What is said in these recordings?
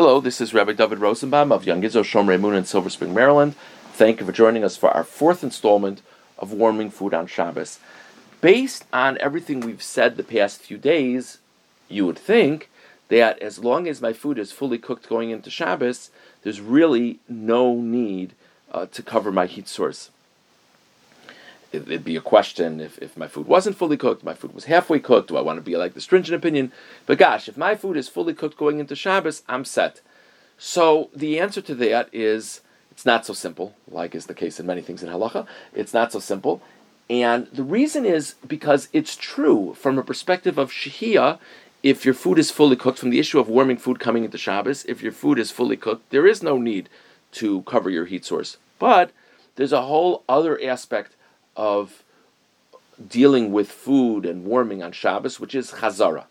Hello, this is Rabbi David Rosenbaum of Young Israel Shomrei Emunah in Silver Spring, Maryland. Thank you for joining us for our fourth installment of Warming Food on Shabbos. Based on everything we've said the past few days, you would think that as long as my food is fully cooked going into Shabbos, there's really no need to cover my heat source. It'd be a question if my food wasn't fully cooked, my food was halfway cooked, do I want to be like the stringent opinion? But gosh, if my food is fully cooked going into Shabbos, I'm set. So the answer to that is, it's not so simple, like is the case in many things in halacha. It's not so simple. And the reason is because it's true from a perspective of shehiyah. If your food is fully cooked, from the issue of warming food coming into Shabbos, if your food is fully cooked, there is no need to cover your heat source. But there's a whole other aspect of dealing with food and warming on Shabbos, which is chazara.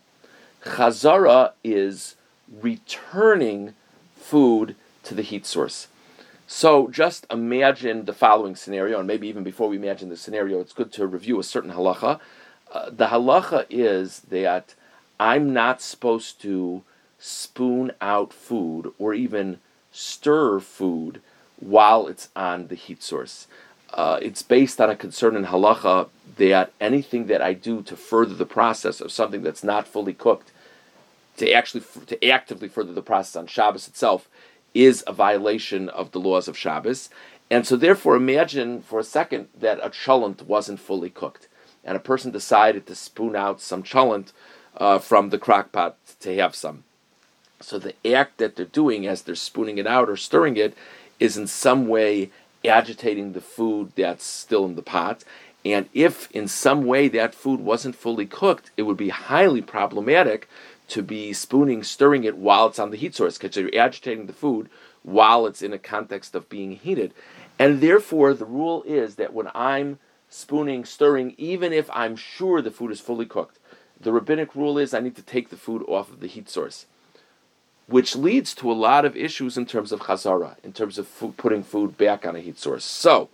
Chazara is returning food to the heat source. So just imagine the following scenario, and maybe even before we imagine the scenario, it's good to review a certain halacha. The halacha is that I'm not supposed to spoon out food or even stir food while it's on the heat source. It's based on a concern in halacha that anything that I do to further the process of something that's not fully cooked, to actively further the process on Shabbos itself, is a violation of the laws of Shabbos. And so therefore imagine for a second that a cholent wasn't fully cooked, and a person decided to spoon out some cholent from the crock pot to have some. So the act that they're doing as they're spooning it out or stirring it is in some way agitating the food that's still in the pot. And if in some way that food wasn't fully cooked, it would be highly problematic to be stirring it while it's on the heat source, because you're agitating the food while it's in a context of being heated. And therefore, the rule is that when I'm stirring, even if I'm sure the food is fully cooked, the rabbinic rule is I need to take the food off of the heat source, which leads to a lot of issues in terms of chazara, in terms of putting food back on a heat source. So,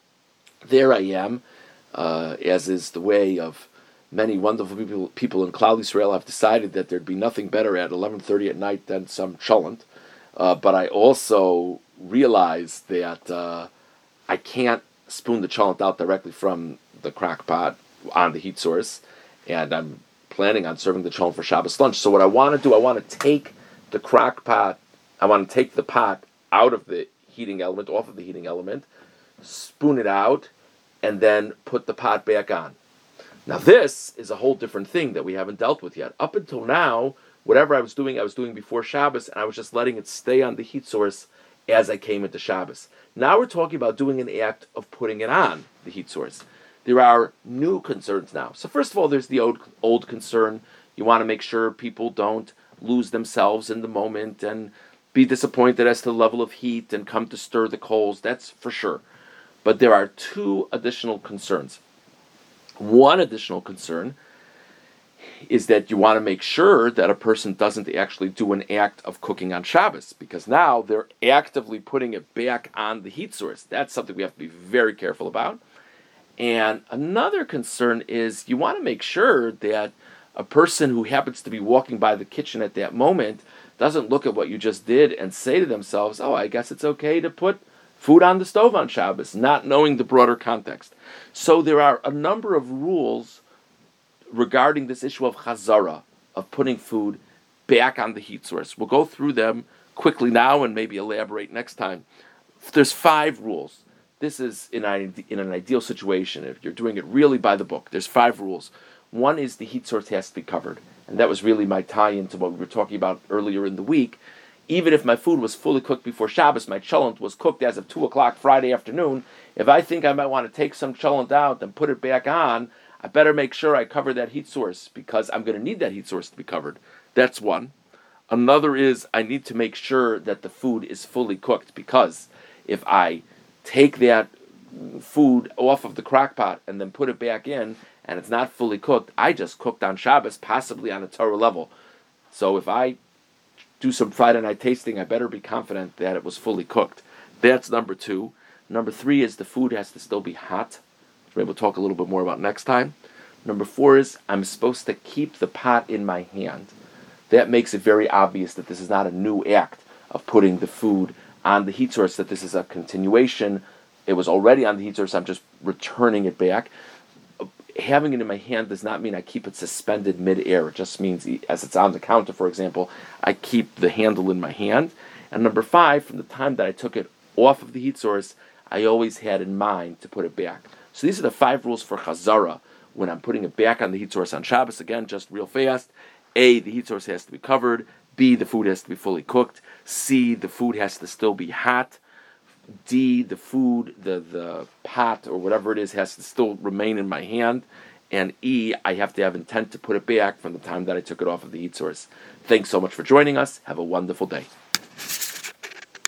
there I am, as is the way of many wonderful people in Klal Yisrael. Have decided that there'd be nothing better at 11:30 at night than some cholent. But I also realize that I can't spoon the cholent out directly from the crock pot on the heat source, and I'm planning on serving the cholent for Shabbos lunch. So what I want to do, I want to take the crock pot, I want to take the pot out of the heating element, off of the heating element, spoon it out, and then put the pot back on. Now this is a whole different thing that we haven't dealt with yet. Up until now, whatever I was doing before Shabbos, and I was just letting it stay on the heat source as I came into Shabbos. Now we're talking about doing an act of putting it on the heat source. There are new concerns now. So first of all, there's the old concern. You want to make sure people don't lose themselves in the moment and be disappointed as to the level of heat and come to stir the coals. That's for sure. But there are two additional concerns. One additional concern is that you want to make sure that a person doesn't actually do an act of cooking on Shabbos, because now they're actively putting it back on the heat source. That's something we have to be very careful about. And another concern is you want to make sure that a person who happens to be walking by the kitchen at that moment doesn't look at what you just did and say to themselves, oh, I guess it's okay to put food on the stove on Shabbos, not knowing the broader context. So there are a number of rules regarding this issue of chazara, of putting food back on the heat source. We'll go through them quickly now and maybe elaborate next time. There's 5 rules. This is in an ideal situation. If you're doing it really by the book, there's 5 rules. One is the heat source has to be covered. And that was really my tie-in to what we were talking about earlier in the week. Even if my food was fully cooked before Shabbos, my cholent was cooked as of 2 o'clock Friday afternoon, if I think I might want to take some cholent out and put it back on, I better make sure I cover that heat source, because I'm going to need that heat source to be covered. That's one. Another is I need to make sure that the food is fully cooked, because if I take that food off of the crock pot and then put it back in, and it's not fully cooked, I just cooked on Shabbos, possibly on a Torah level. So if I do some Friday night tasting, I better be confident that it was fully cooked. That's number 2. Number 3 is the food has to still be hot, which we'll talk a little bit more about next time. Number 4 is I'm supposed to keep the pot in my hand. That makes it very obvious that this is not a new act. of putting the food on the heat source, that this is a continuation. It was already on the heat source, I'm just returning it back. Having it in my hand does not mean I keep it suspended mid-air. It just means, as it's on the counter, for example, I keep the handle in my hand. And number 5, from the time that I took it off of the heat source, I always had in mind to put it back. So these are the 5 rules for chazara when I'm putting it back on the heat source on Shabbos. Again, just real fast. A, the heat source has to be covered. B, the food has to be fully cooked. C, the food has to still be hot. D, the food, the pot or whatever it is, has to still remain in my hand. And E, I have to have intent to put it back from the time that I took it off of the heat source. Thanks so much for joining us. Have a wonderful day.